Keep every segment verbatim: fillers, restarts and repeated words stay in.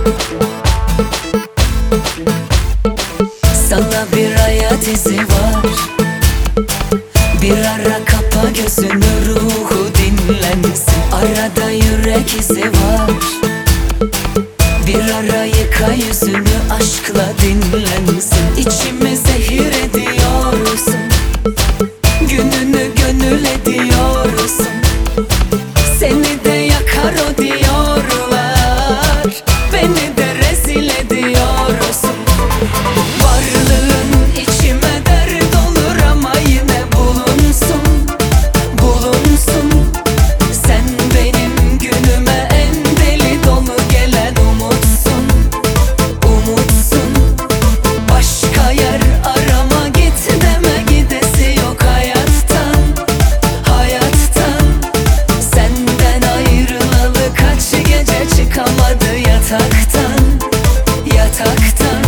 Sana bir hayat izi var. Bir ara kapa gözünü, ruhu dinlensin. Arada yürek izi var. Bir ara yıka yüzünü, aşkla dinlensin. İçimi zehir ediyorsun, gününü gönül ediyorsun. Seni de yakar o diyorlar, beni de rezil ediyorsun. Varlığın içime dert olur ama yine bulunsun, bulunsun. Sen benim günüme en deli dolu gelen umutsun, umutsun. Başka yer arama, git deme, gidesi yok hayattan, hayattan. Senden ayrılalı kaç gece çıkamadı yataktan, yataktan.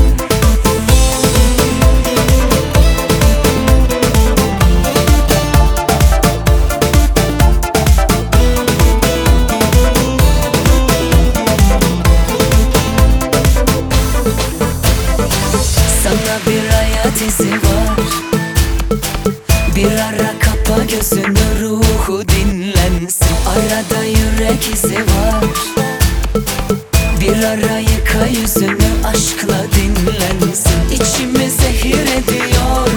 Sana bir hayat izi var. Bir ara kapa gözünü, ruhu dinlensin. Arada yürek izi var. Bir ara yıka yüzünü, aşkla dinlensin. İçimi zehir ediyor